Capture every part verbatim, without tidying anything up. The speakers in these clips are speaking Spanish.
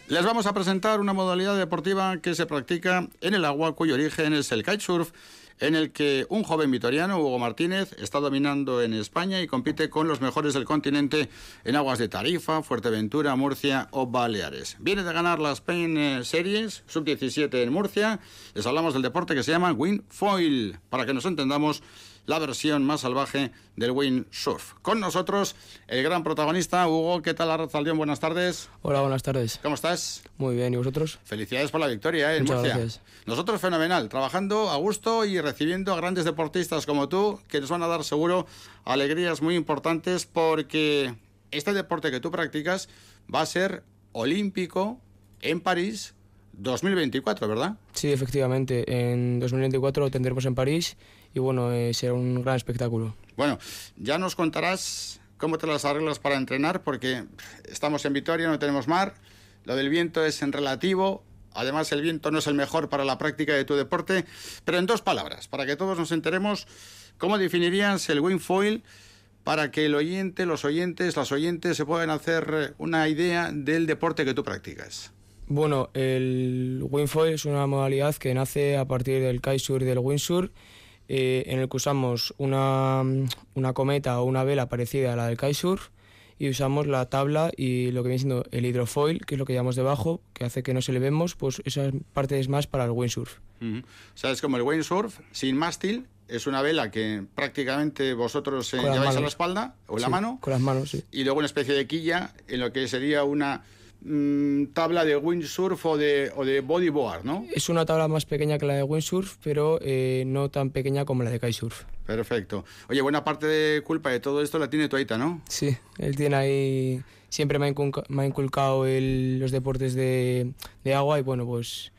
Les vamos a presentar una modalidad deportiva que se practica en el agua, cuyo origen es el kitesurf, en el que un joven vitoriano, Hugo Martínez, está dominando en España y compite con los mejores del continente en aguas de Tarifa, Fuerteventura, Murcia o Baleares. Viene de ganar la Spain Series sub diecisiete en Murcia. Les hablamos del deporte que se llama windfoil, para que nos entendamos, la versión más salvaje del windsurf. Con nosotros el gran protagonista, Hugo. ¿Qué tal, Arratsaldeon? Buenas tardes. Hola, buenas tardes. ¿Cómo estás? Muy bien, ¿y vosotros? Felicidades por la victoria, ¿eh? En Muchas Murcia. Gracias. Nosotros fenomenal, trabajando a gusto y recibiendo a grandes deportistas como tú, que nos van a dar seguro alegrías muy importantes, porque este deporte que tú practicas va a ser olímpico en París dos mil veinticuatro, ¿verdad? Sí, efectivamente. En dos mil veinticuatro lo tendremos en París y bueno, eh, será un gran espectáculo. Bueno, ya nos contarás cómo te las arreglas para entrenar, porque estamos en Vitoria, no tenemos mar, lo del viento es en relativo, además el viento no es el mejor para la práctica de tu deporte, pero en dos palabras, para que todos nos enteremos, ¿cómo definirías el windfoil para que el oyente, los oyentes, las oyentes se puedan hacer una idea del deporte que tú practicas? Bueno, el windfoil es una modalidad que nace a partir del kitesurf y del windsurf, eh, en el que usamos una, una cometa o una vela parecida a la del kitesurf y usamos la tabla y lo que viene siendo el hidrofoil, que es lo que llamamos debajo, que hace que no se elevemos, pues esa parte es más para el windsurf. Uh-huh. O sea, es como el windsurf sin mástil, es una vela que prácticamente vosotros eh, lleváis manos a la espalda o en sí, la mano. Con las manos, sí. Y luego una especie de quilla en lo que sería una mmm, tabla de windsurf o de, o de bodyboard, ¿no? Es una tabla más pequeña que la de windsurf, pero eh, no tan pequeña como la de kitesurf. Perfecto. Oye, buena parte de culpa de todo esto la tiene tu aita, ¿no? Sí, él tiene ahí... Siempre me ha inculcado, me ha inculcado el, los deportes de, de agua y bueno, pues...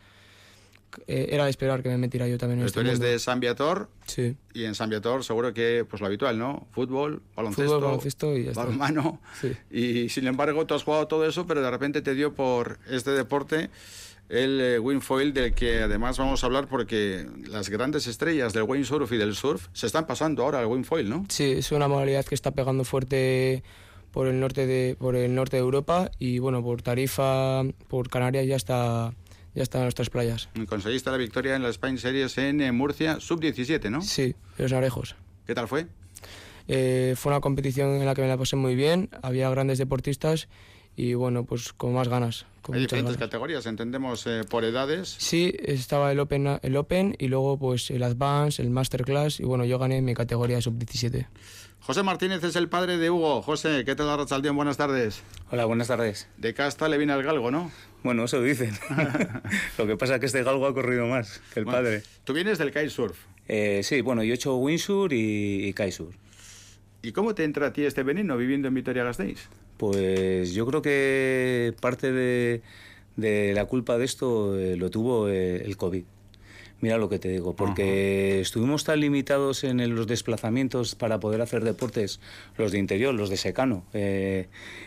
Eh, era de esperar que me metiera yo también en Pero este tú eres mundo. de San Viator. Sí. Y en San Viator seguro que, pues lo habitual, ¿no? Fútbol, baloncesto, Fútbol, baloncesto y ya está. balonmano. Sí. Y sin embargo tú has jugado todo eso, pero de repente te dio por este deporte el eh, windfoil, del que además vamos a hablar porque las grandes estrellas del windsurf y del surf se están pasando ahora al windfoil, ¿no? Sí, es una modalidad que está pegando fuerte por el norte de, por el norte de Europa y bueno, por Tarifa, por Canarias ya está... Ya está en nuestras playas. Conseguiste la victoria en la Spain Series en eh, Murcia, sub diecisiete, ¿no? Sí, en los Narejos. ¿Qué tal fue? Eh, fue una competición en la que me la pasé muy bien, había grandes deportistas y bueno, pues con más ganas. Con Hay muchas diferentes ganas. categorías, entendemos, eh, por edades. Sí, estaba el Open, el Open y luego pues el Advance, el Masterclass y bueno, yo gané mi categoría sub diecisiete. José Martínez es el padre de Hugo. José, ¿qué tal, Arratsaldeon? Buenas tardes. Hola, buenas tardes. De casta le viene al galgo, ¿no? Bueno, eso dicen. Lo que pasa es que este galgo ha corrido más que el Bueno, padre. Tú vienes del kitesurf. Eh, sí, bueno, yo he hecho windsurf y, y kitesurf. ¿Y cómo te entra a ti este veneno viviendo en Vitoria-Gasteiz? Pues yo creo que parte de, de la culpa de esto eh, lo tuvo eh, el COVID. Mira lo que te digo, porque uh-huh. estuvimos tan limitados en el, los desplazamientos para poder hacer deportes, los de interior, los de secano. Eh,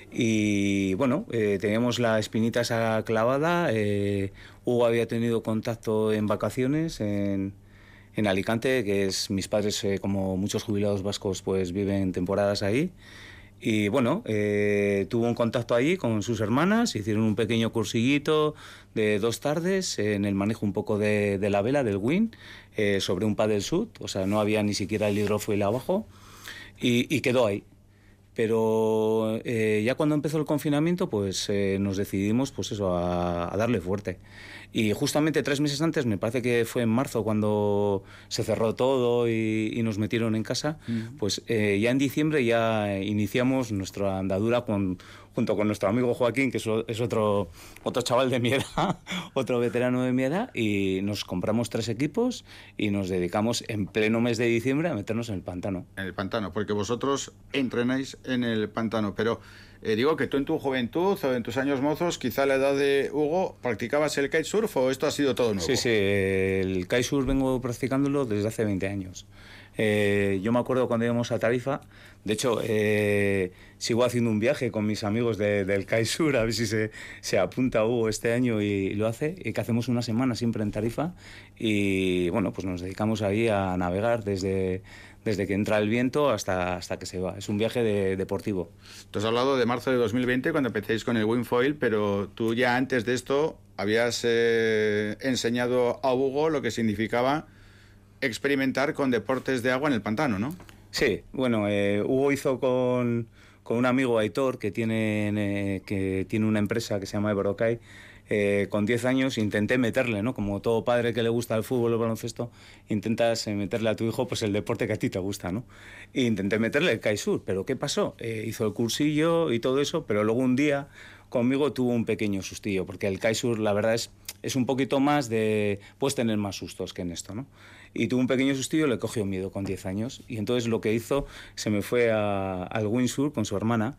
y bueno, eh, teníamos la espinita esa clavada. Eh, Hugo había tenido contacto en vacaciones en, en Alicante, que es mis padres, eh, como muchos jubilados vascos, pues viven temporadas ahí. Y bueno, eh, tuvo un contacto allí con sus hermanas, hicieron un pequeño cursillito de dos tardes en el manejo un poco de, de la vela, del wind, eh, sobre un paddle suit, o sea, no había ni siquiera el hidrofoil abajo, y, y quedó ahí. Pero eh, ya cuando empezó el confinamiento, pues eh, nos decidimos pues eso, a, a darle fuerte. Y justamente tres meses antes, me parece que fue en marzo cuando se cerró todo y, y nos metieron en casa, uh-huh. pues eh, ya en diciembre ya iniciamos nuestra andadura con, junto con nuestro amigo Joaquín, que es, es otro, otro chaval de mi edad, otro veterano de mi edad, y nos compramos tres equipos y nos dedicamos en pleno mes de diciembre a meternos en el pantano. En el pantano, porque vosotros entrenáis en el pantano, pero eh, digo que tú en tu juventud o en tus años mozos, quizá a la edad de Hugo, ¿practicabas el kitesurf o esto ha sido todo nuevo? Sí, sí, el kitesurf vengo practicándolo desde hace veinte años. Eh, yo me acuerdo cuando íbamos a Tarifa, de hecho, eh, sigo haciendo un viaje con mis amigos de, del kitesurf, a ver si se, se apunta Hugo este año y, y lo hace, y que hacemos una semana siempre en Tarifa, y bueno, pues nos dedicamos ahí a navegar desde, desde que entra el viento hasta, hasta que se va. Es un viaje de, deportivo. Tú has hablado de marzo de dos mil veinte, cuando empecéis con el wingfoil, pero tú ya antes de esto habías eh, enseñado a Hugo lo que significaba experimentar con deportes de agua en el pantano, ¿no? Sí, bueno, eh, Hugo hizo con, con un amigo, Aitor, que tiene, eh, que tiene una empresa que se llama Ebrocay. Eh, con diez años intenté meterle, ¿no? Como todo padre que le gusta el fútbol o el baloncesto, intentas eh, meterle a tu hijo pues el deporte que a ti te gusta, ¿no? E intenté meterle el kitesurf, pero ¿qué pasó? Eh, hizo el cursillo y todo eso, pero luego un día conmigo tuvo un pequeño sustillo, porque el kitesurf, la verdad, es, es un poquito más de... puedes tener más sustos que en esto, ¿no? Y tuvo un pequeño sustillo, le cogió miedo con diez años, y entonces lo que hizo, se me fue a, al windsurf con su hermana,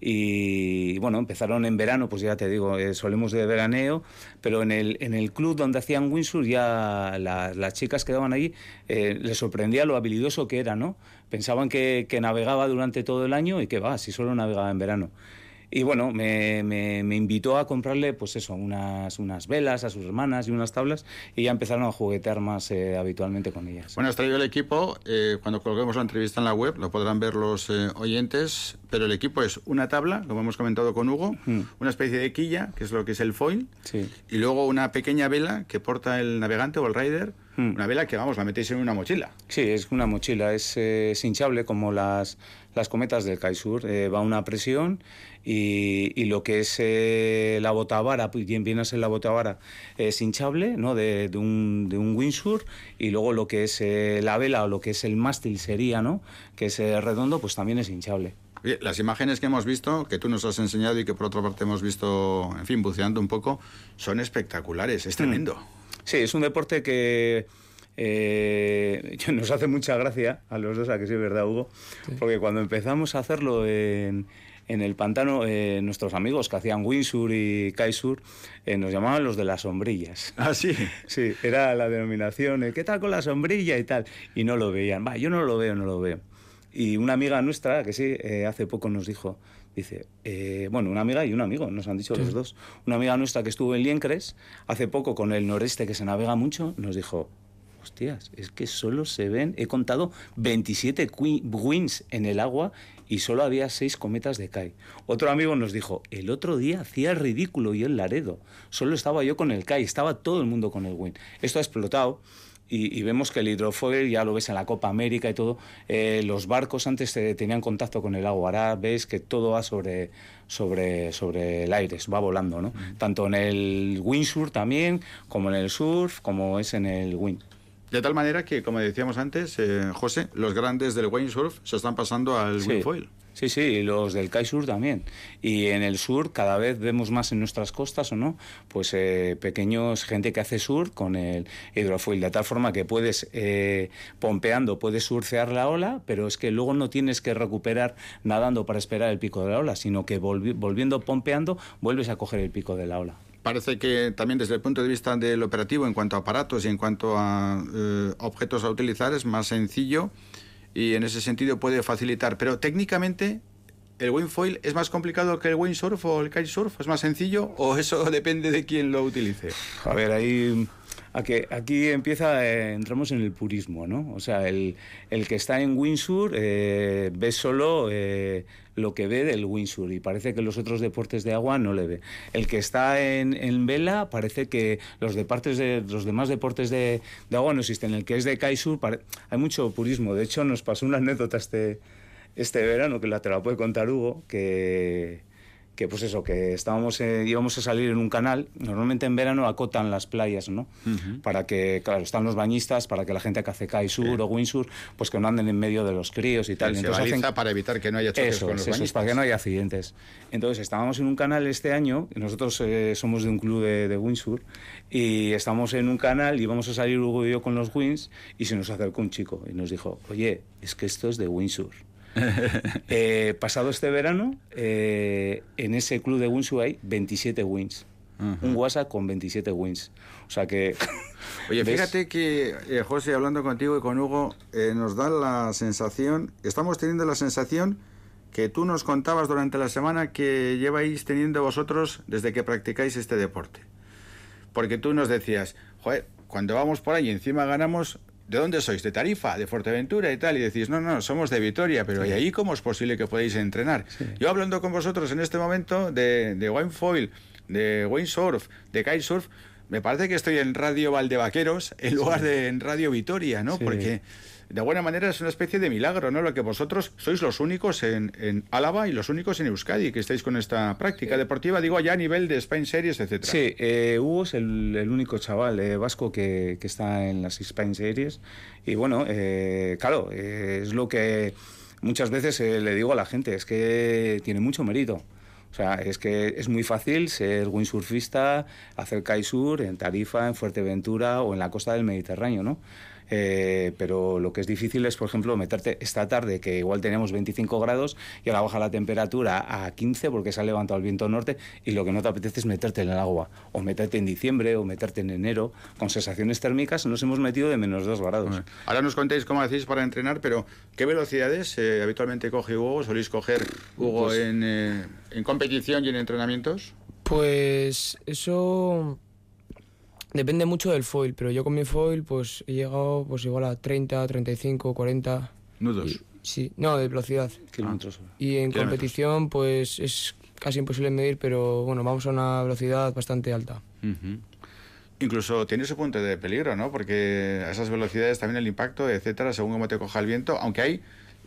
y bueno, empezaron en verano, pues ya te digo, eh, solemos de veraneo, pero en el, en el club donde hacían windsurf ya la, las chicas que daban allí, eh, les sorprendía lo habilidoso que era, ¿no? Pensaban que, que navegaba durante todo el año y que va, si solo navegaba en verano. Y bueno, me, me, me invitó a comprarle, pues eso, unas, unas velas a sus hermanas y unas tablas, y ya empezaron a juguetear más eh, habitualmente con ellas. Bueno, has traído el equipo, eh, cuando colguemos la entrevista en la web, lo podrán ver los eh, oyentes, pero el equipo es una tabla, como hemos comentado con Hugo, mm. una especie de quilla, que es lo que es el foil, sí. y luego una pequeña vela que porta el navegante o el rider, mm. una vela que, vamos, la metéis en una mochila. Sí, es una mochila, es, eh, es hinchable como las, las cometas del kitesurf, eh, va a una presión. Y, y lo que es eh, la botavara, bien viene a ser la botavara, es hinchable, ¿no? de, de, un, de un windsurf, y luego lo que es eh, la vela o lo que es el mástil sería, ¿no? que es eh, redondo, pues también es hinchable. Oye, las imágenes que hemos visto, que tú nos has enseñado y que por otra parte hemos visto, en fin, buceando un poco, son espectaculares, es tremendo. Mm. Sí, es un deporte que... Eh, nos hace mucha gracia a los dos, a que sí es verdad, Hugo, sí. porque cuando empezamos a hacerlo en... En el pantano, eh, nuestros amigos que hacían windsurf y kitesurf eh, nos llamaban los de las sombrillas. ¿Ah, sí? Sí, era la denominación, eh, ¿qué tal con la sombrilla y tal? Y no lo veían. Va, yo no lo veo, no lo veo. Y una amiga nuestra, que sí, eh, hace poco nos dijo, dice, eh, bueno, una amiga y un amigo, nos han dicho sí. los dos. Una amiga nuestra que estuvo en Liencres, hace poco con el noreste, que se navega mucho, nos dijo... Hostias, es que solo se ven, he contado veintisiete winds en el agua y solo había seis cometas de Kai. Otro amigo nos dijo, el otro día hacía el ridículo yo en Laredo, solo estaba yo con el Kai, estaba todo el mundo con el wind. Esto ha explotado y, y vemos que el hidrofoil, ya lo ves en la Copa América y todo, eh, los barcos antes eh, tenían contacto con el agua, ahora ves que todo va sobre... Sobre, sobre el aire, va volando, ¿no? Mm. Tanto en el windsurf también, como en el surf, como es en el wind. De tal manera que, como decíamos antes, eh, José, los grandes del windsurf se están pasando al sí. windfoil. Sí, sí, y los del kitesurf también. Y en el sur cada vez vemos más en nuestras costas, ¿o no? Pues eh, pequeños, gente que hace surf con el hidrofoil, de tal forma que puedes, eh, pompeando, puedes surfear la ola, pero es que luego no tienes que recuperar nadando para esperar el pico de la ola, sino que volvi- volviendo pompeando, vuelves a coger el pico de la ola. Parece que también desde el punto de vista del operativo, en cuanto a aparatos y en cuanto a eh, objetos a utilizar, es más sencillo y en ese sentido puede facilitar. Pero técnicamente, ¿el windfoil es más complicado que el windsurf o el kitesurf? ¿Es más sencillo o eso depende de quién lo utilice? A ver, ahí... Aquí, aquí empieza, eh, entramos en el purismo, ¿no? O sea, el, el que está en windsurf eh, ve solo eh, lo que ve del windsurf y parece que los otros deportes de agua no le ve. El que está en, en vela parece que los, deportes de, los demás deportes de, de agua no existen. El que es de kitesurf, pare... hay mucho purismo. De hecho, nos pasó una anécdota este, este verano, que la te la puede contar Hugo, que... que pues eso, que estábamos eh, íbamos a salir en un canal. Normalmente en verano acotan las playas, ¿no? Uh-huh. Para que, claro, están los bañistas, para que la gente que hace kitesurf sí. o windsurf, pues que no anden en medio de los críos y tal. Se Entonces baliza hacen... para evitar que no haya choques eso, con los eso, bañistas. Es para que no haya accidentes. Entonces estábamos en un canal este año, nosotros eh, somos de un club de, de windsurf, y estamos en un canal y íbamos a salir Hugo y yo con los winds, y se nos acercó un chico y nos dijo, oye, es que esto es de windsurf. eh, pasado este verano, eh, en ese club de windsurf hay veintisiete winds. Uh-huh. Un WhatsApp con veintisiete winds. O sea que... Oye, ¿ves? Fíjate que, eh, José, hablando contigo y con Hugo, eh, nos da la sensación, estamos teniendo la sensación que tú nos contabas durante la semana que lleváis teniendo vosotros desde que practicáis este deporte. Porque tú nos decías, joder, cuando vamos por ahí y encima ganamos... ¿de dónde sois? ¿De Tarifa? ¿De Fuerteventura y tal? Y decís, no, no, somos de Vitoria, pero sí. ¿Y ahí cómo es posible que podáis entrenar? Sí. Yo hablando con vosotros en este momento de, de windfoil, de windsurf, de kitesurf, me parece que estoy en Radio Valdevaqueros en lugar sí. de en Radio Vitoria, ¿no? Sí. Porque de alguna manera es una especie de milagro, ¿no? Lo que vosotros sois los únicos en, en Álava y los únicos en Euskadi que estáis con esta práctica sí. deportiva, digo, allá a nivel de Spain Series, etcétera. Sí, eh, Hugo es el, el único chaval eh, vasco que, que está en las Spain Series y bueno, eh, claro, eh, es lo que muchas veces eh, le digo a la gente, es que tiene mucho mérito. O sea, es que es muy fácil ser windsurfista, hacer kitesurf en Tarifa, en Fuerteventura o en la costa del Mediterráneo, ¿no? Eh, pero lo que es difícil es, por ejemplo, meterte esta tarde, que igual tenemos veinticinco grados y ahora baja la temperatura a quince porque se ha levantado el viento norte y lo que no te apetece es meterte en el agua, o meterte en diciembre o meterte en enero, con sensaciones térmicas nos hemos metido de menos dos grados. Bueno, ahora nos contéis cómo hacéis para entrenar, pero ¿qué velocidades eh, habitualmente coge Hugo? ¿Solís coger, Hugo, pues, en, eh, en competición y en entrenamientos? Pues eso... depende mucho del foil, pero yo con mi foil pues he llegado pues igual a treinta, treinta y cinco, cuarenta... ¿Nudos? Y, sí, no, de velocidad. Kilómetros. Y en Kilómetros. competición pues es casi imposible medir, pero bueno, vamos a una velocidad bastante alta. Uh-huh. Incluso tiene su punto de peligro, ¿no? Porque a esas velocidades también el impacto, etcétera, según cómo te coja el viento, aunque hay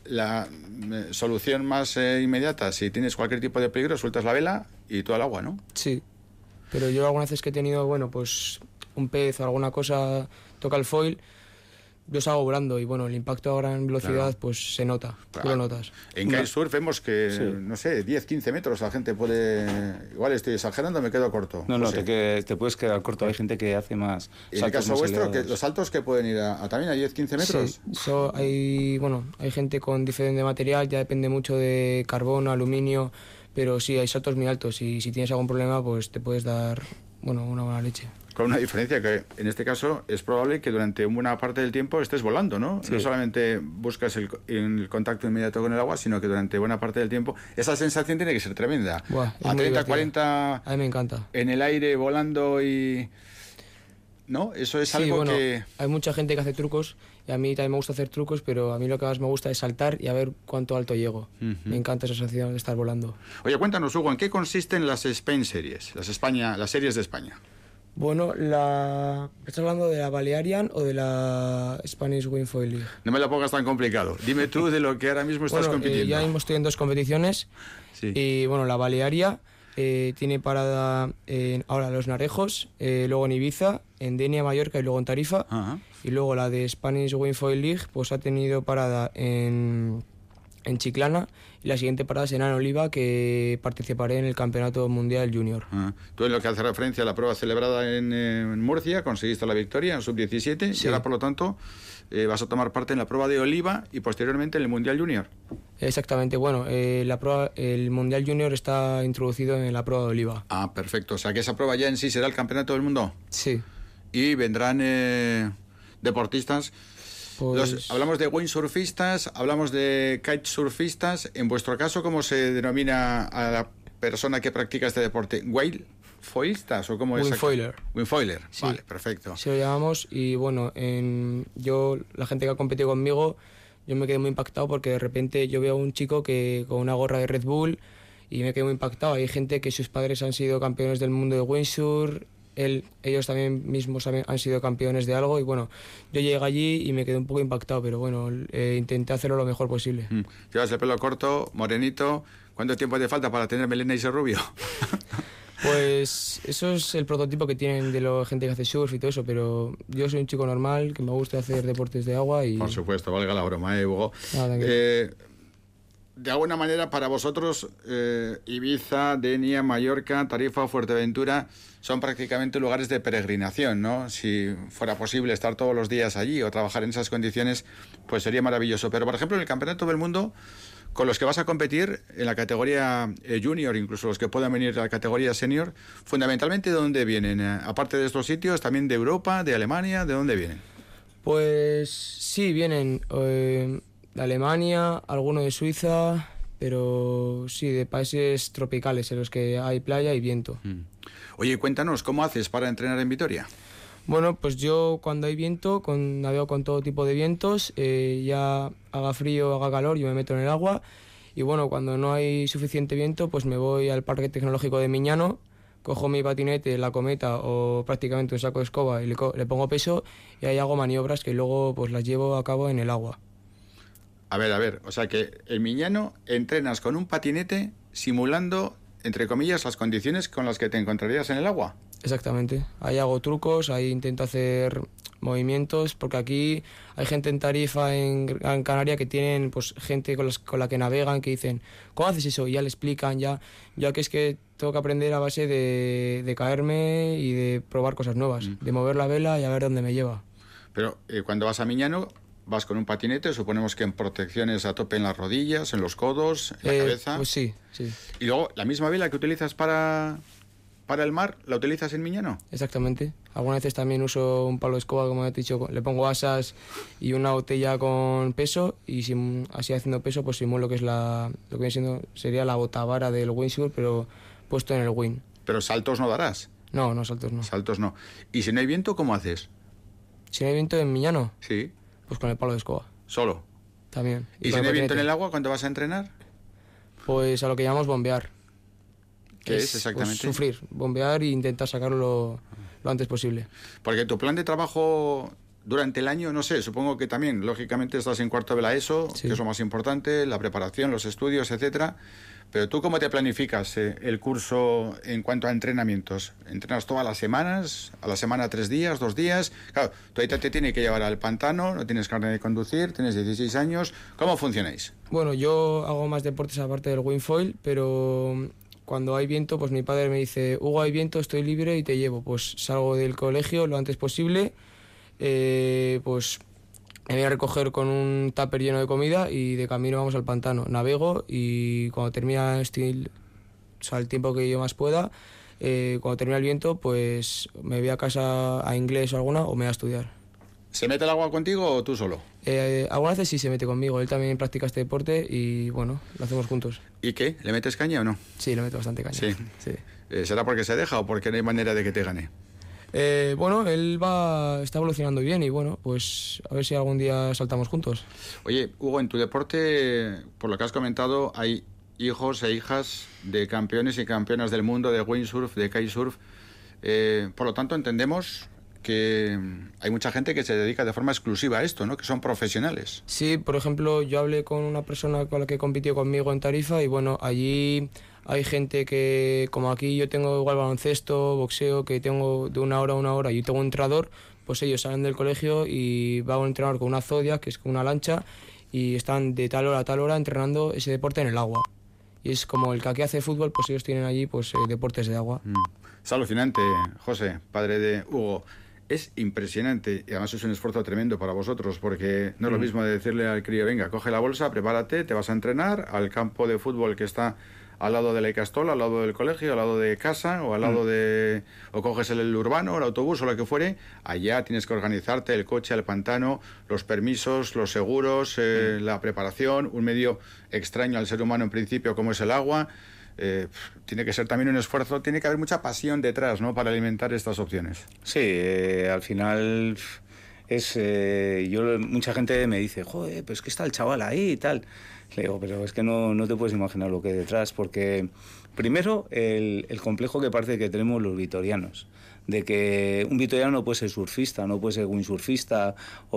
la eh, solución más eh, inmediata, si tienes cualquier tipo de peligro, sueltas la vela y tú al agua, ¿no? Sí, pero yo algunas veces que he tenido, bueno, pues un pez o alguna cosa toca el foil, yo salgo volando y bueno, el impacto ahora en velocidad claro. pues se nota, claro. tú lo notas. En kitesurf vemos que, sí. no sé, diez, quince metros la gente puede... Igual estoy exagerando, me quedo corto. No, no, no sé. te, te puedes quedar corto, hay gente que hace más. En el caso vuestro, que los saltos que pueden ir a, a también a diez, quince metros. Sí, so, hay, bueno, hay gente con diferente material, ya depende mucho de carbono, aluminio, pero sí, hay saltos muy altos y si tienes algún problema pues te puedes dar, bueno, una buena leche. Con una diferencia que en este caso es probable que durante una parte del tiempo estés volando, ¿no? Sí. No solamente buscas el, el contacto inmediato con el agua, sino que durante buena parte del tiempo esa sensación tiene que ser tremenda. Buah, a treinta, cuarenta a mí me encanta. En el aire volando y... ¿No? Eso es sí, algo bueno, que... hay mucha gente que hace trucos y a mí también me gusta hacer trucos, pero a mí lo que más me gusta es saltar y a ver cuánto alto llego. Uh-huh. Me encanta esa sensación de estar volando. Oye, cuéntanos, Hugo, ¿en qué consisten las Spain Series? Las, España, las series de España. Bueno, la... ¿estás hablando de la Balearian o de la Spanish Windfoil League? No me la pongas tan complicado. Dime tú de lo que ahora mismo estás bueno, compitiendo. Eh, ya mismo estoy en dos competiciones. Sí. Y bueno, la Balearia eh, tiene parada en, ahora en Los Narejos, eh, luego en Ibiza, en Denia, Mallorca y luego en Tarifa. Uh-huh. Y luego la de Spanish Windfoil League pues ha tenido parada en, en Chiclana. Y la siguiente parada será en Oliva, que participaré en el Campeonato Mundial Junior. Ah, tú en lo que hace referencia a la prueba celebrada en, en Murcia, conseguiste la victoria en sub diecisiete sí. y ahora por lo tanto eh, vas a tomar parte en la prueba de Oliva y posteriormente en el Mundial Junior. Exactamente, bueno, eh, la prueba, el Mundial Junior está introducido en la prueba de Oliva. Ah, perfecto, o sea que esa prueba ya en sí será el Campeonato del Mundo. Sí. Y vendrán eh, deportistas... Pues... Los, hablamos de windsurfistas, hablamos de kitesurfistas. En vuestro caso, ¿cómo se denomina a la persona que practica este deporte? ¿Windfoilistas o cómo es? Windfoiler. Windfoiler, sí. Vale, perfecto. Sí, lo llamamos y bueno, en, yo, la gente que ha competido conmigo, yo me quedé muy impactado porque de repente yo veo a un chico que con una gorra de Red Bull y me quedé muy impactado. Hay gente que sus padres han sido campeones del mundo de windsurf. Él, ellos también mismos han sido campeones de algo y bueno, yo llegué allí y me quedé un poco impactado, pero bueno, eh, intenté hacerlo lo mejor posible. Mm. Llevas el pelo corto, morenito, ¿cuánto tiempo te falta para tener melena y ser rubio? Pues eso es el prototipo que tienen de la gente que hace surf y todo eso, pero yo soy un chico normal que me gusta hacer deportes de agua y... Por supuesto, valga la broma, ¿eh, Hugo? Ah, eh, de alguna manera para vosotros eh, Ibiza, Denia, Mallorca, Tarifa o Fuerteventura son prácticamente lugares de peregrinación, ¿no? Si fuera posible estar todos los días allí o trabajar en esas condiciones, pues sería maravilloso. Pero por ejemplo en el Campeonato del Mundo, con los que vas a competir en la categoría eh, junior, incluso los que puedan venir a la categoría senior, fundamentalmente ¿de dónde vienen? Eh, aparte de estos sitios, también de Europa, de Alemania, ¿de dónde vienen? Pues sí, vienen... Eh... de Alemania, alguno de Suiza, pero sí, de países tropicales en los que hay playa y viento. Mm. Oye, cuéntanos, ¿cómo haces para entrenar en Vitoria? Bueno, pues yo cuando hay viento, con, navego con todo tipo de vientos, eh, ya haga frío, haga calor, yo me meto en el agua. Y bueno, cuando no hay suficiente viento, pues me voy al Parque Tecnológico de Miñano, cojo mi patinete, la cometa o prácticamente un saco de escoba y le, le pongo peso y ahí hago maniobras que luego pues las llevo a cabo en el agua. A ver, a ver, o sea que en Miñano entrenas con un patinete simulando, entre comillas, las condiciones con las que te encontrarías en el agua. Exactamente, ahí hago trucos, ahí intento hacer movimientos, porque aquí hay gente en Tarifa, en Gran Canaria, que tienen pues gente con, las, con la que navegan, que dicen, ¿cómo haces eso? Y ya le explican, ya, ya que es que tengo que aprender a base de, de caerme y de probar cosas nuevas, mm. de mover la vela y a ver dónde me lleva. Pero eh, cuando vas a Miñano, vas con un patinete, suponemos que en protecciones a tope en las rodillas, en los codos, en eh, la cabeza. Pues sí, sí. Y luego, ¿la misma vela que utilizas para, para el mar, la utilizas en Miñano? Exactamente. Algunas veces también uso un palo de escoba, como he dicho, le pongo asas y una botella con peso, y si, así haciendo peso, pues simulo lo que es la, lo que viene siendo, sería la botavara del windsurf, pero puesto en el wind. ¿Pero saltos no darás? No, no, saltos no. Saltos no. ¿Y si no hay viento, cómo haces? Si no hay viento en Miñano, sí, pues con el palo de escoba. ¿Solo? También. ¿Y, ¿Y si no hay viento en el agua, cuándo vas a entrenar? Pues a lo que llamamos bombear. ¿Qué es, es exactamente? Pues, sufrir, bombear e intentar sacarlo lo, lo antes posible. Porque tu plan de trabajo durante el año, no sé, supongo que también, lógicamente, estás en cuarto de la ESO, sí. que es lo más importante, la preparación, los estudios, etcétera. Pero tú, ¿cómo te planificas eh, el curso en cuanto a entrenamientos? ¿Entrenas todas las semanas? ¿A la semana tres días, dos días? Claro, tú ahorita te tiene que llevar al pantano, no tienes carnet de conducir, tienes dieciséis años. ¿Cómo funcionáis? Bueno, yo hago más deportes aparte del windfoil, pero cuando hay viento, pues mi padre me dice, Hugo, hay viento, estoy libre y te llevo. Pues salgo del colegio lo antes posible, eh, pues me voy a recoger con un tupper lleno de comida y de camino vamos al pantano. Navego y cuando termina el, o sea, el tiempo que yo más pueda, eh, cuando termina el viento, pues me voy a casa a inglés o alguna o me voy a estudiar. ¿Se mete el agua contigo o tú solo? Eh, algunas veces sí se mete conmigo, él también practica este deporte y bueno, lo hacemos juntos. ¿Y qué? ¿Le metes caña o no? Sí, le meto bastante caña. Sí. sí. Eh, ¿Será porque se deja o porque no hay manera de que te gane? Eh, bueno, él va está evolucionando bien y bueno, pues a ver si algún día saltamos juntos. Oye, Hugo, en tu deporte, por lo que has comentado, hay hijos e hijas de campeones y campeonas del mundo de windsurf, de kitesurf. Eh, por lo tanto, entendemos que hay mucha gente que se dedica de forma exclusiva a esto, ¿no? Que son profesionales. Sí, por ejemplo, yo hablé con una persona con la que compitió conmigo en Tarifa y bueno, allí hay gente que, como aquí yo tengo igual baloncesto, boxeo, que tengo de una hora a una hora y yo tengo un entrenador, pues ellos salen del colegio y va a un entrenador con una Zodiac, que es con una lancha, y están de tal hora a tal hora entrenando ese deporte en el agua. Y es como el que aquí hace fútbol, pues ellos tienen allí pues eh, deportes de agua. Mm. Es alucinante, José, padre de Hugo. Es impresionante y además es un esfuerzo tremendo para vosotros, porque no es lo mismo de decirle al crío, venga, coge la bolsa, prepárate, te vas a entrenar al campo de fútbol que está al lado de la Icastola, al lado del colegio, al lado de casa o al lado de... o coges el urbano, el autobús o lo que fuere, allá tienes que organizarte, el coche, el pantano, los permisos, los seguros, eh, la preparación, un medio extraño al ser humano en principio como es el agua. Eh, tiene que ser también un esfuerzo, tiene que haber mucha pasión detrás, ¿no?, para alimentar estas opciones. Sí, eh, al final es eh, yo mucha gente me dice, joder, pues que está el chaval ahí y tal. Le digo, pero es que no, no te puedes imaginar lo que hay detrás, porque primero el, el complejo que parece que tenemos los vitorianos, de que un vitoriano no puede ser surfista, no puede ser windsurfista,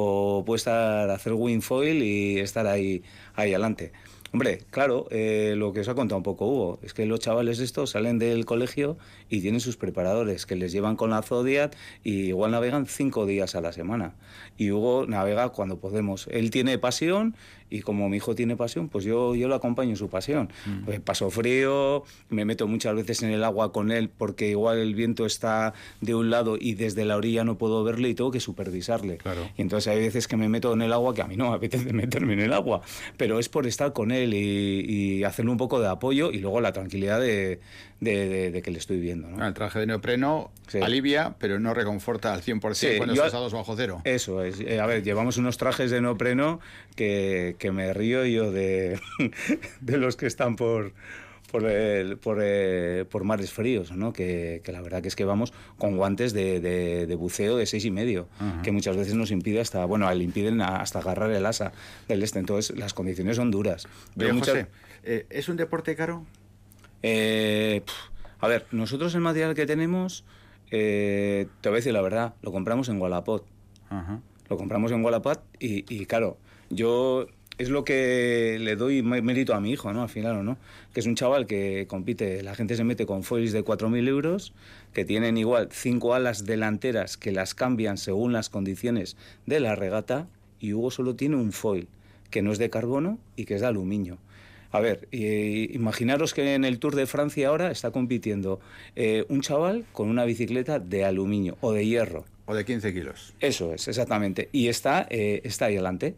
o puede estar hacer windfoil y estar ahí, ahí adelante. Hombre, claro, eh, lo que os ha contado un poco Hugo, es que los chavales estos salen del colegio y tienen sus preparadores que les llevan con la Zodiac y igual navegan cinco días a la semana. Y Hugo navega cuando podemos. Él tiene pasión y como mi hijo tiene pasión, pues yo, yo lo acompaño en su pasión. Mm. Pues paso frío, me meto muchas veces en el agua con él porque igual el viento está de un lado y desde la orilla no puedo verle y tengo que supervisarle. Claro. Y entonces hay veces que me meto en el agua que a mí no me apetece meterme en el agua, pero es por estar con él y, y hacerle un poco de apoyo y luego la tranquilidad de, de, de, de que le estoy viendo, ¿no? El traje de neopreno sí. alivia, pero no reconforta al cien por ciento sí, cuando yo, estás a dos bajo cero. Eso es. A ver, llevamos unos trajes de neopreno que, que me río yo de, de los que están por, por, el, por, eh, por mares fríos, ¿no? Que, que la verdad que es que vamos con guantes de, de, de buceo de seis y medio, uh-huh. que muchas veces nos impide hasta, bueno, le impiden hasta agarrar el asa del este. Entonces las condiciones son duras. Oye, muchas... José, eh, ¿es un deporte caro? Eh, a ver, nosotros el material que tenemos, eh, te voy a decir la verdad, lo compramos en Wallapop. Uh-huh. Lo compramos en Wallapop y, y claro, yo... es lo que le doy mérito a mi hijo, ¿no? Al final, ¿o no? Que es un chaval que compite, la gente se mete con foils de cuatro mil euros, que tienen igual cinco alas delanteras que las cambian según las condiciones de la regata, y Hugo solo tiene un foil, que no es de carbono y que es de aluminio. A ver, eh, imaginaros que en el Tour de Francia ahora está compitiendo eh, un chaval con una bicicleta de aluminio o de hierro. O de quince kilos. Eso es, exactamente. Y está, eh, está ahí delante.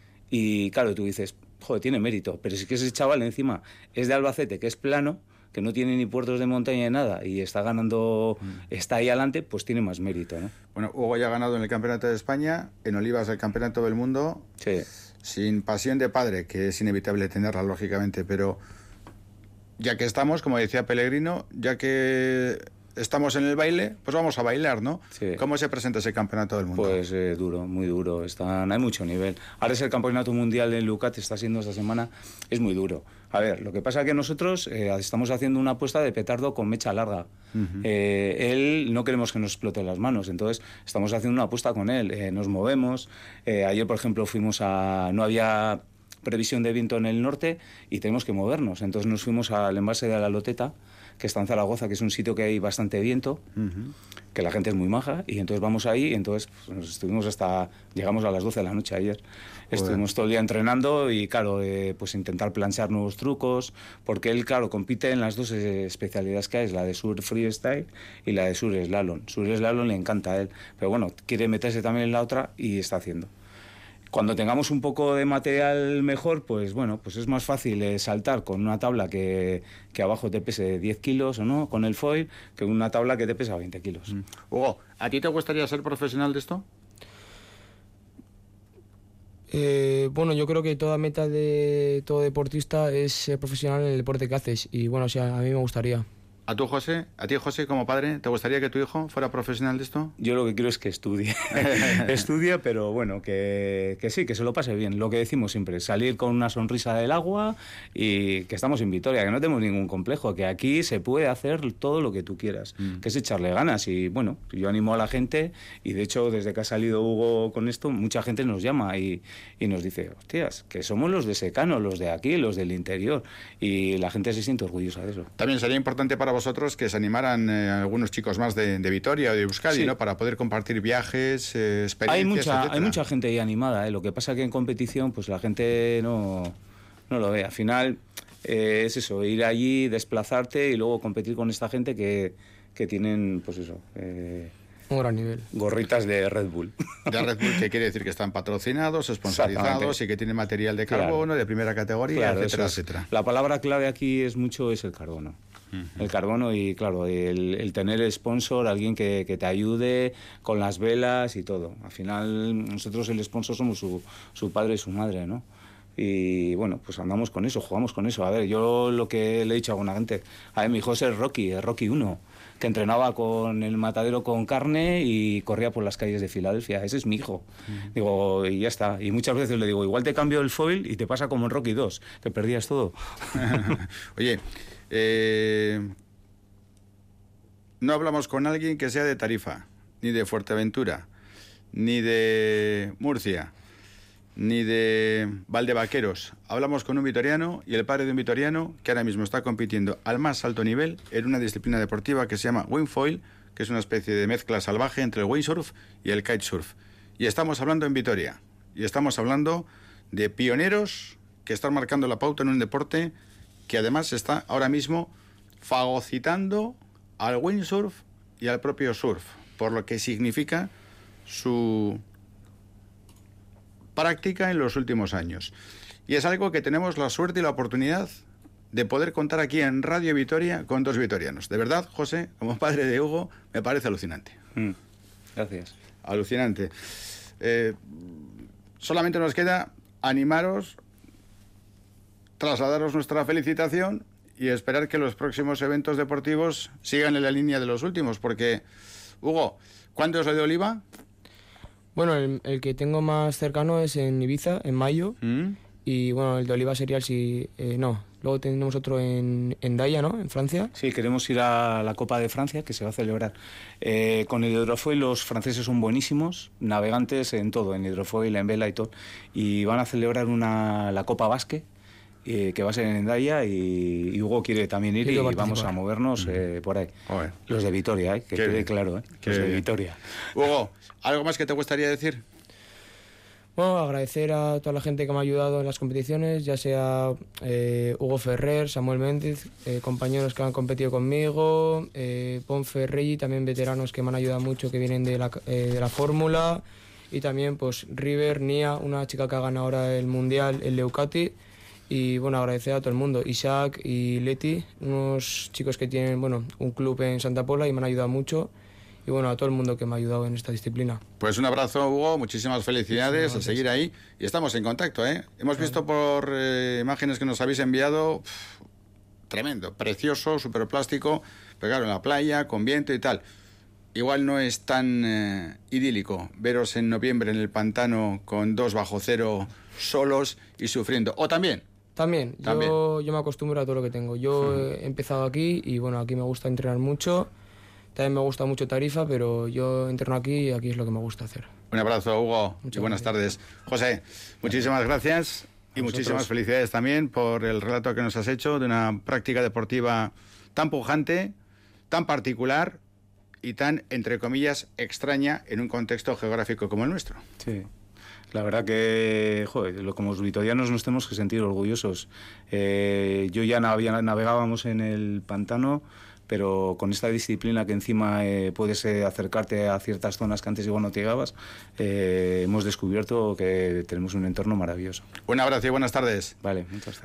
Y claro, tú dices, joder, tiene mérito, pero si es que ese chaval encima es de Albacete, que es plano, que no tiene ni puertos de montaña ni nada, y está ganando, mm. está ahí adelante, pues tiene más mérito, ¿no? Bueno, Hugo ya ha ganado en el Campeonato de España, en Olivas el Campeonato del Mundo, sí. Sin pasión de padre, que es inevitable tenerla, lógicamente, pero ya que estamos, como decía Pellegrino, ya que... estamos en el baile, pues vamos a bailar, ¿no? Sí. ¿Cómo se presenta ese campeonato del mundo? Pues eh, duro, muy duro. Están, hay mucho nivel. Ahora es el campeonato mundial en Lucat, está siendo esta semana, es muy duro. A ver, lo que pasa es que nosotros eh, estamos haciendo una apuesta de petardo con mecha larga. Uh-huh. eh, él no queremos que nos explote las manos, entonces estamos haciendo una apuesta con él. Eh, nos movemos. Eh, ayer, por ejemplo, fuimos a... no había previsión de viento en el norte y tenemos que movernos. Entonces nos fuimos al embalse de la Loteta, que está en Zaragoza, que es un sitio que hay bastante viento, uh-huh. que la gente es muy maja, y entonces vamos ahí, y entonces pues, nos estuvimos hasta... llegamos a las doce de la noche ayer. Joder. Estuvimos todo el día entrenando y, claro, eh, pues intentar planchar nuevos trucos, porque él, claro, compite en las dos especialidades que hay, la de surf freestyle y la de surf slalom. Surf slalom le encanta a él, pero bueno, quiere meterse también en la otra y está haciendo. Cuando tengamos un poco de material mejor, pues bueno, pues es más fácil eh, saltar con una tabla que, que abajo te pese diez kilos o no, con el foil, que una tabla que te pesa veinte kilos. Mm. Hugo, ¿a ti te gustaría ser profesional de esto? Eh, bueno, yo creo que toda meta de todo deportista es ser profesional en el deporte que haces, y bueno, o sea, a mí me gustaría. ¿A tú, José? ¿A ti, José, como padre, te gustaría que tu hijo fuera profesional de esto? Yo lo que quiero es que estudie. Estudie, pero bueno, que, que sí, que se lo pase bien. Lo que decimos siempre, salir con una sonrisa del agua y que estamos en Vitoria, que no tenemos ningún complejo, que aquí se puede hacer todo lo que tú quieras, mm. que es echarle ganas. Y bueno, yo animo a la gente, y de hecho, desde que ha salido Hugo con esto, mucha gente nos llama y, y nos dice, hostias, que somos los de Secano, los de aquí, los del interior. Y la gente se siente orgullosa de eso. También sería importante para vosotros que se animaran eh, algunos chicos más de, de Vitoria o de Euskadi, sí. ¿no? Para poder compartir viajes, eh, experiencias, hay mucha, etcétera. Hay mucha gente ahí animada, ¿eh? Lo que pasa que en competición pues la gente no, no lo ve. Al final eh, es eso, ir allí, desplazarte y luego competir con esta gente que, que tienen, pues eso... Eh, un gran nivel. Gorritas de Red Bull. De Red Bull, que quiere decir que están patrocinados, sponsorizados y que tienen material de carbono, claro. de primera categoría, claro, etcétera, es, etcétera. La palabra clave aquí es mucho es el carbono. Uh-huh. El carbono y, claro, el, el tener sponsor, alguien que, que te ayude con las velas y todo. Al final, nosotros el sponsor somos su, su padre y su madre, ¿no? Y bueno, pues andamos con eso, jugamos con eso. A ver, yo lo que le he dicho a alguna gente, a ver, mi hijo es el Rocky, el Rocky uno, que entrenaba con el matadero con carne y corría por las calles de Filadelfia. Ese es mi hijo. Uh-huh. Digo, y ya está. Y muchas veces le digo, igual te cambio el foil y te pasa como en Rocky dos, que perdías todo. Oye, eh, no hablamos con alguien que sea de Tarifa, ni de Fuerteventura, ni de Murcia, ni de Valdevaqueros. Hablamos con un vitoriano y el padre de un vitoriano que ahora mismo está compitiendo al más alto nivel en una disciplina deportiva que se llama windfoil, que es una especie de mezcla salvaje entre el windsurf y el kitesurf. Y estamos hablando en Vitoria. Y estamos hablando de pioneros que están marcando la pauta en un deporte que además está ahora mismo fagocitando al windsurf y al propio surf, por lo que significa su práctica en los últimos años. Y es algo que tenemos la suerte y la oportunidad de poder contar aquí en Radio Vitoria con dos vitorianos. De verdad, José, como padre de Hugo, me parece alucinante. Mm, gracias. Alucinante. Eh, solamente nos queda animaros, trasladaros nuestra felicitación y esperar que los próximos eventos deportivos sigan en la línea de los últimos, porque, Hugo, ¿cuándo es lo de Oliva? Bueno, el, el que tengo más cercano es en Ibiza, en mayo, ¿Mm? Y bueno, el de Oliva sería el si... Eh, no, luego tenemos otro en, en Daya, ¿no?, en Francia. Sí, queremos ir a la Copa de Francia, que se va a celebrar. Eh, con el hidrofoil los franceses son buenísimos, navegantes en todo, en hidrofoil, en vela y todo, y van a celebrar una, la Copa Basque, eh, que va a ser en Daya, y, y Hugo quiere también ir, y vamos a movernos eh, por ahí. Joder. Los de Vitoria, eh, que quede claro, eh, los de Vitoria. Hugo, ¿algo más que te gustaría decir? Bueno, agradecer a toda la gente que me ha ayudado en las competiciones, ya sea eh, Hugo Ferrer, Samuel Méndez, eh, compañeros que han competido conmigo, eh, Ponfe, Reggi, también veteranos que me han ayudado mucho, que vienen de la, eh, de la fórmula, y también pues River, Nia, una chica que ha ganado ahora el Mundial, el Leucati, y bueno, agradecer a todo el mundo, Isaac y Leti, unos chicos que tienen bueno un club en Santa Pola y me han ayudado mucho. Y bueno, a todo el mundo que me ha ayudado en esta disciplina. Pues un abrazo, Hugo, muchísimas felicidades, sí, a seguir ahí, y estamos en contacto, ¿eh? Hemos claro. visto por eh, imágenes que nos habéis enviado, pff, tremendo, precioso, súper plástico, pero claro, en la playa, con viento y tal. Igual no es tan eh, idílico veros en noviembre en el pantano con dos bajo cero solos y sufriendo, o también. También, También. Yo, yo me acostumbro a todo lo que tengo. Yo uh-huh. he empezado aquí y bueno, aquí me gusta entrenar mucho. También me gusta mucho Tarifa, pero yo entreno aquí y aquí es lo que me gusta hacer. Un abrazo, Hugo, Muchas y buenas gracias. tardes. José, muchísimas gracias y muchísimas felicidades también por el relato que nos has hecho de una práctica deportiva tan pujante, tan particular y tan, entre comillas, extraña en un contexto geográfico como el nuestro. Sí. La verdad que, joder, como los vitorianos nos tenemos que sentir orgullosos. Eh, yo ya navegábamos en el pantano, pero con esta disciplina que encima eh, puedes eh, acercarte a ciertas zonas que antes igual no te llegabas, eh, hemos descubierto que tenemos un entorno maravilloso. Un abrazo y buenas tardes. Vale, muchas gracias.